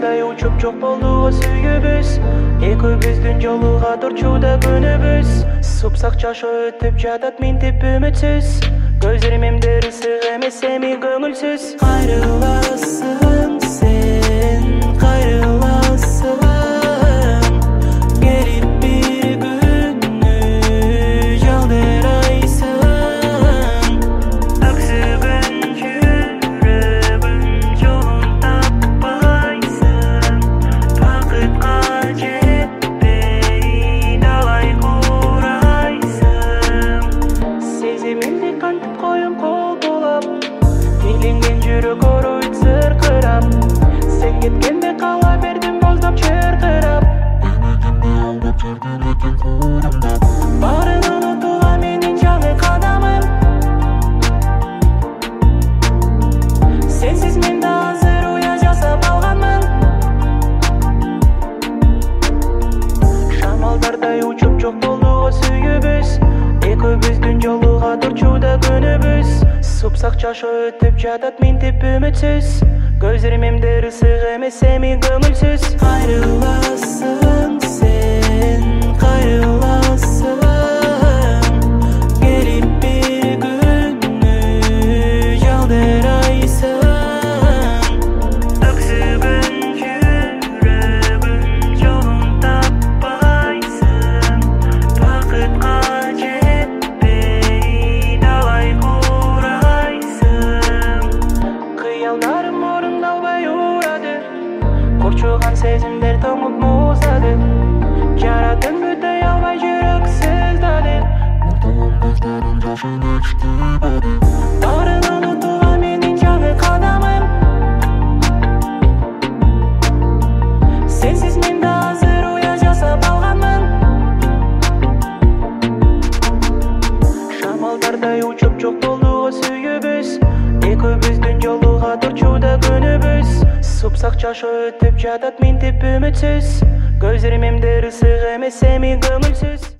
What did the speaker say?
Шамалдардай учуп жок болду сүйүүбүз, экөөбүздүн жолуга турчууда күнүбүз. Супсак жашоо өтүп жатат минтип үмүтсүз, көзүрмемдер ысык эмес эми көңүлсүз. Кайрыласың сен, кайрыласың, келип бир күнү жалдырайсың. Өксүгөн жүрөгүм жолун таппайсың, бакытка жетпей далай курайсың. Сезимимди кантип коюм кол болам, илинген жүрөк ооруйт сыркырап. Сен кеткенде кала бердим боздоп чыркырап. Мени кимди алдап жүрдүң экен курамдап. Баарын унутууга менин жаңы кадамым. Сенсиз мен да азыр уя жасап алганмын. Шамалдардай учуп жок болду сүйүүбүз, экөөбүздүн жолуга турчууда күнүбүз. Супсак жашоо өтүп жатат минтип үмүтсүз, көзүрмемдер ысык эмес эми көңүлсүз. Кайрыласың сен, кайрыласың, келип бир күнү жалдырайсың. Өксүгөн жүрөгүм жолун таппайсың, бакытка жетпей далай курайсың. Кыялдарым орундалбай урады, курчуган сезимдер тоңуп муздады. Жаратын бүтөй албай жүрөк сыздады. Муктугум көздөрүн жашын ичтибады. Баарын унутууга менин жаңы кадамым. Сенсиз мен да азыр уя жасап алганмын. Шамалдардай учуп жок болду сүйүүбүз, экөөбүздүн жолуга турчууда күнүбүз. Супсак жашоо өтүп жатат минтип үмүтсүз, көзүрмемдер ысык эмес эми көңүлсүз.